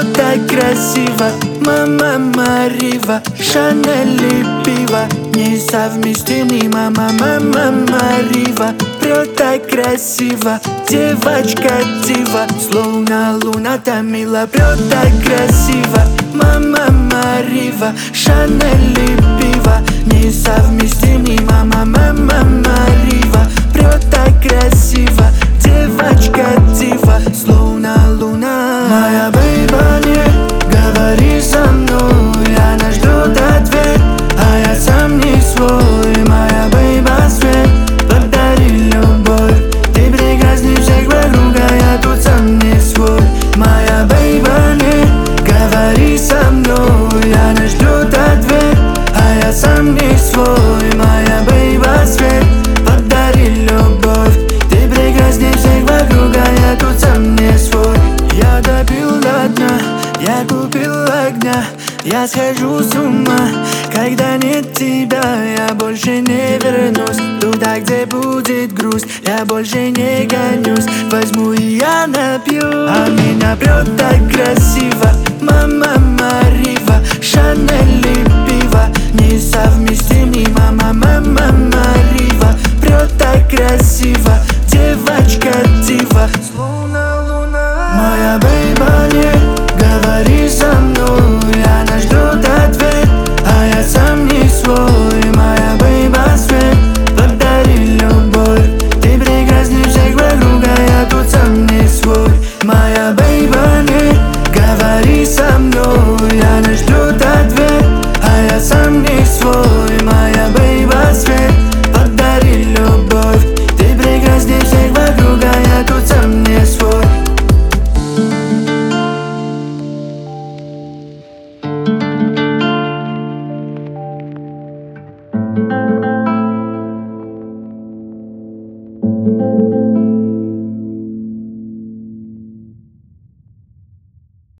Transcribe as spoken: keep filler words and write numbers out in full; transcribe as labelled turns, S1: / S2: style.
S1: так красиво. Мама Марива, Шанель и пиво несовместимы. Мама, мама Марива, прет так красиво. Девочка дива, словно луна Тамила. Прет так красиво. Мама Марива, Шанель и пиво несовместимы. Мама, мама Марива, прет так красиво. Девочка дива, словно луна. Моя бейба, не говори со мной, она ждет ответ, а я сам не свой. Моя бейба, свет, подари любовь. Ты прекрасней всех вокруг, а я тут сам не свой. Моя бейба, не говори со мной, она ждет ответ, а я сам не свой. Моя бейба, свет, подари любовь. Ты прекрасней всех вокруг, а я тут сам не свой. Я допил до дна, я купил огня. Я схожу с ума, когда нет тебя. Я больше не вернусь туда, где будет грусть. Я больше не гонюсь, возьму и я напью. А меня прет так красиво. Мама Марива, Шанель и пиво несовместимы. Мама, мама Марива, прет так красиво. Девочка дива, словно луна. Моя бейба, не говори со мной, она ждет ответ, а я сам не свой. Моя бейба, свет, подари любовь. Ты прекрасней всех вокруг, а я тут сам не свой. Моя бейба, не говори со мной, она ждет ответ, а я сам не свой. Моя бейба, свет, подари любовь. Ты прекрасней всех вокруг, а я тут сам не свой.
S2: Thank